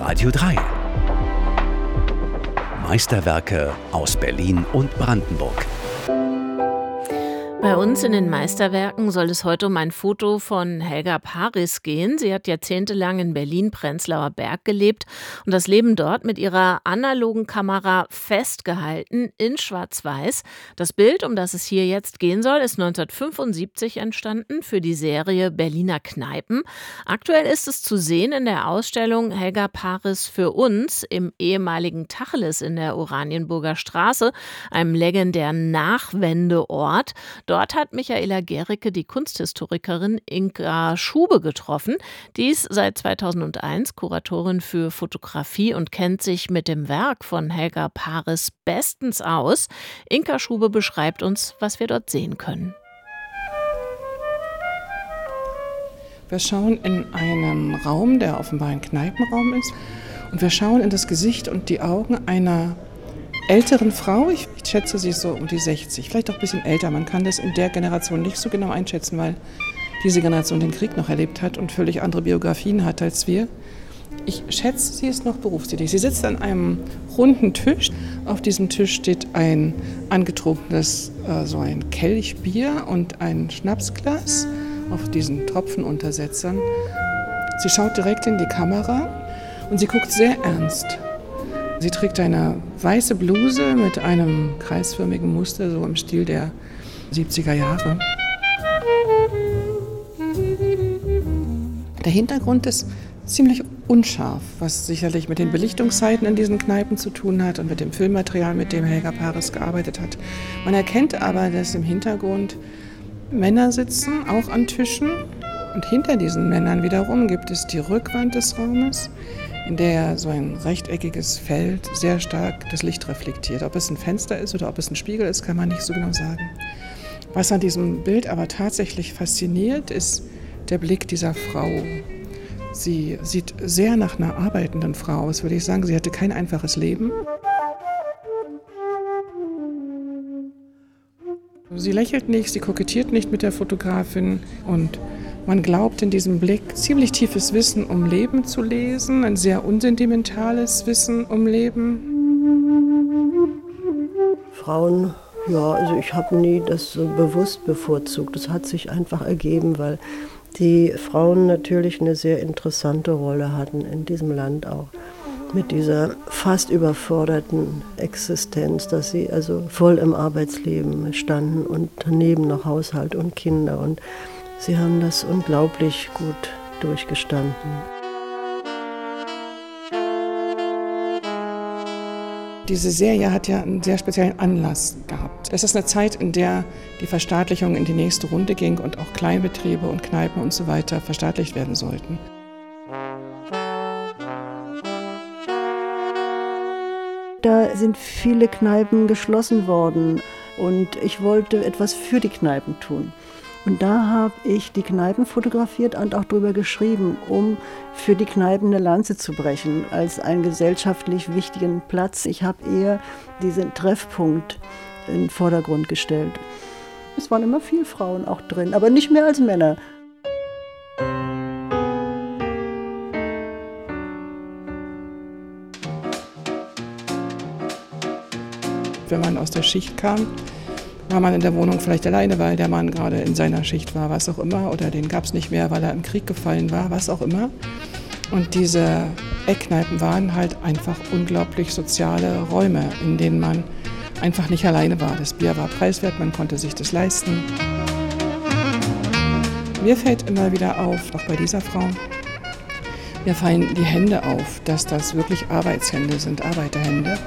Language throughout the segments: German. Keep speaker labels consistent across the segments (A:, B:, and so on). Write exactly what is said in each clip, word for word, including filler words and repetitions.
A: Radio drei. Meisterwerke aus Berlin und Brandenburg.
B: Bei uns in den Meisterwerken soll es heute um ein Foto von Helga Paris gehen. Sie hat jahrzehntelang in Berlin-Prenzlauer Berg gelebt und das Leben dort mit ihrer analogen Kamera festgehalten in Schwarz-Weiß. Das Bild, um das es hier jetzt gehen soll, ist neunzehnhundertfünfundsiebzig entstanden für die Serie Berliner Kneipen. Aktuell ist es zu sehen in der Ausstellung Helga Paris für uns im ehemaligen Tacheles in der Oranienburger Straße, einem legendären Nachwendeort. Dort hat Michaela Gericke die Kunsthistorikerin Inka Schube getroffen. Die ist seit zweitausendeins Kuratorin für Fotografie und kennt sich mit dem Werk von Helga Paris bestens aus. Inka Schube beschreibt uns, was wir dort sehen können.
C: Wir schauen in einen Raum, der offenbar ein Kneipenraum ist. Und wir schauen in das Gesicht und die Augen einer älteren Frau, ich, ich schätze sie so um die sechzig, vielleicht auch ein bisschen älter. Man kann das in der Generation nicht so genau einschätzen, weil diese Generation den Krieg noch erlebt hat und völlig andere Biografien hat als wir. Ich schätze, sie ist noch berufstätig. Sie sitzt an einem runden Tisch. Auf diesem Tisch steht ein angetrunkenes, äh, so ein Kelch Bier und ein Schnapsglas auf diesen Tropfenuntersetzern. Sie schaut direkt in die Kamera und sie guckt sehr ernst. Sie trägt eine weiße Bluse mit einem kreisförmigen Muster, so im Stil der siebziger Jahre. Der Hintergrund ist ziemlich unscharf, was sicherlich mit den Belichtungszeiten in diesen Kneipen zu tun hat und mit dem Filmmaterial, mit dem Helga Paris gearbeitet hat. Man erkennt aber, dass im Hintergrund Männer sitzen, auch an Tischen. Und hinter diesen Männern wiederum gibt es die Rückwand des Raumes, in der so ein rechteckiges Feld sehr stark das Licht reflektiert. Ob es ein Fenster ist oder ob es ein Spiegel ist, kann man nicht so genau sagen. Was an diesem Bild aber tatsächlich fasziniert, ist der Blick dieser Frau. Sie sieht sehr nach einer arbeitenden Frau aus, würde ich sagen. Sie hatte kein einfaches Leben. Sie lächelt nicht, sie kokettiert nicht mit der Fotografin und man glaubt in diesem Blick ziemlich tiefes Wissen um Leben zu lesen, ein sehr unsentimentales Wissen um Leben.
D: Frauen, ja, also ich habe nie das so bewusst bevorzugt. Das hat sich einfach ergeben, weil die Frauen natürlich eine sehr interessante Rolle hatten in diesem Land auch. Mit dieser fast überforderten Existenz, dass sie also voll im Arbeitsleben standen und daneben noch Haushalt und Kinder und sie haben das unglaublich gut durchgestanden.
C: Diese Serie hat ja einen sehr speziellen Anlass gehabt. Das ist eine Zeit, in der die Verstaatlichung in die nächste Runde ging und auch Kleinbetriebe und Kneipen und so weiter verstaatlicht werden sollten.
D: Da sind viele Kneipen geschlossen worden und ich wollte etwas für die Kneipen tun. Und da habe ich die Kneipen fotografiert und auch darüber geschrieben, um für die Kneipen eine Lanze zu brechen, als einen gesellschaftlich wichtigen Platz. Ich habe eher diesen Treffpunkt in den Vordergrund gestellt. Es waren immer viele Frauen auch drin, aber nicht mehr als Männer.
C: Wenn man aus der Schicht kam, war man in der Wohnung vielleicht alleine, weil der Mann gerade in seiner Schicht war, was auch immer. Oder den gab es nicht mehr, weil er im Krieg gefallen war, was auch immer. Und diese Eckkneipen waren halt einfach unglaublich soziale Räume, in denen man einfach nicht alleine war. Das Bier war preiswert, man konnte sich das leisten. Mir fällt immer wieder auf, auch bei dieser Frau, mir fallen die Hände auf, dass das wirklich Arbeitshände sind, Arbeiterhände.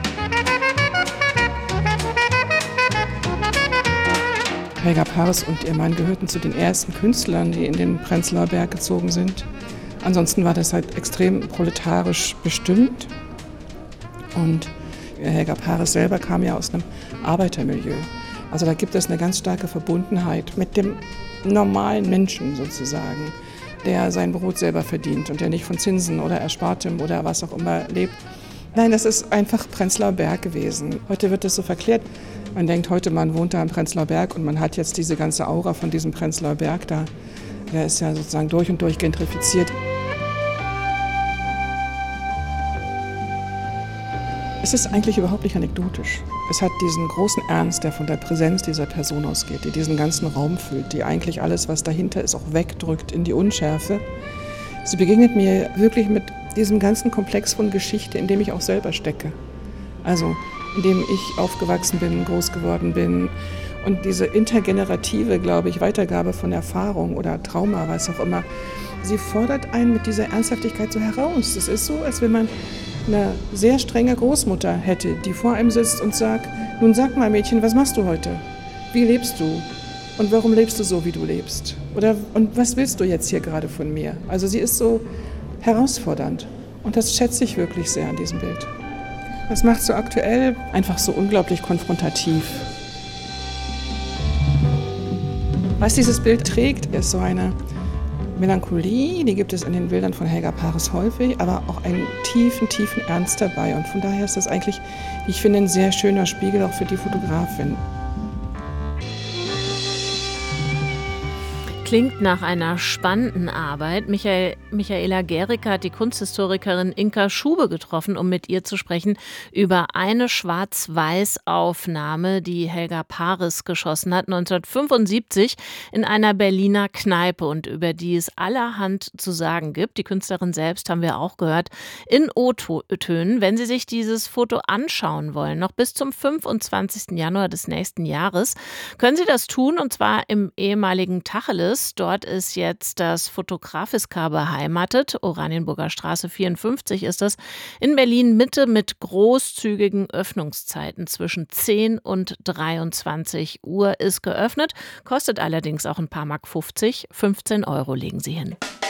C: Helga Paris und ihr Mann gehörten zu den ersten Künstlern, die in den Prenzlauer Berg gezogen sind. Ansonsten war das halt extrem proletarisch bestimmt. Und Helga Paris selber kam ja aus einem Arbeitermilieu. Also da gibt es eine ganz starke Verbundenheit mit dem normalen Menschen sozusagen, der sein Brot selber verdient und der nicht von Zinsen oder Erspartem oder was auch immer lebt. Nein, das ist einfach Prenzlauer Berg gewesen. Heute wird das so verklärt. Man denkt heute, man wohnt da am Prenzlauer Berg und man hat jetzt diese ganze Aura von diesem Prenzlauer Berg da. Der ist ja sozusagen durch und durch gentrifiziert. Es ist eigentlich überhaupt nicht anekdotisch. Es hat diesen großen Ernst, der von der Präsenz dieser Person ausgeht, die diesen ganzen Raum füllt, die eigentlich alles, was dahinter ist, auch wegdrückt in die Unschärfe. Sie begegnet mir wirklich mit diesem ganzen Komplex von Geschichte, in dem ich auch selber stecke. Also in dem ich aufgewachsen bin, groß geworden bin. Und diese intergenerative, glaube ich, Weitergabe von Erfahrung oder Trauma, was auch immer, sie fordert einen mit dieser Ernsthaftigkeit so heraus. Es ist so, als wenn man eine sehr strenge Großmutter hätte, die vor einem sitzt und sagt, nun sag mal Mädchen, was machst du heute? Wie lebst du? Und warum lebst du so, wie du lebst? Oder und was willst du jetzt hier gerade von mir? Also sie ist so herausfordernd. Und das schätze ich wirklich sehr an diesem Bild. Das macht so aktuell einfach so unglaublich konfrontativ. Was dieses Bild trägt, ist so eine Melancholie, die gibt es in den Bildern von Helga Paris häufig, aber auch einen tiefen, tiefen Ernst dabei. Und von daher ist das eigentlich, wie ich finde, ein sehr schöner Spiegel auch für die Fotografin.
B: Klingt nach einer spannenden Arbeit. Michael, Michaela Gericke hat die Kunsthistorikerin Inka Schube getroffen, um mit ihr zu sprechen über eine Schwarz-Weiß-Aufnahme, die Helga Paris geschossen hat, neunzehnhundertfünfundsiebzig in einer Berliner Kneipe und über die es allerhand zu sagen gibt. Die Künstlerin selbst haben wir auch gehört in O-Tönen. Wenn Sie sich dieses Foto anschauen wollen, noch bis zum fünfundzwanzigsten Januar des nächsten Jahres, können Sie das tun, und zwar im ehemaligen Tacheles. Dort ist jetzt das Fotografiska beheimatet. Oranienburger Straße vierundfünfzig ist das. In Berlin Mitte mit großzügigen Öffnungszeiten. Zwischen zehn und dreiundzwanzig Uhr ist geöffnet. Kostet allerdings auch ein paar Mark fünfzig. fünfzehn Euro legen Sie hin.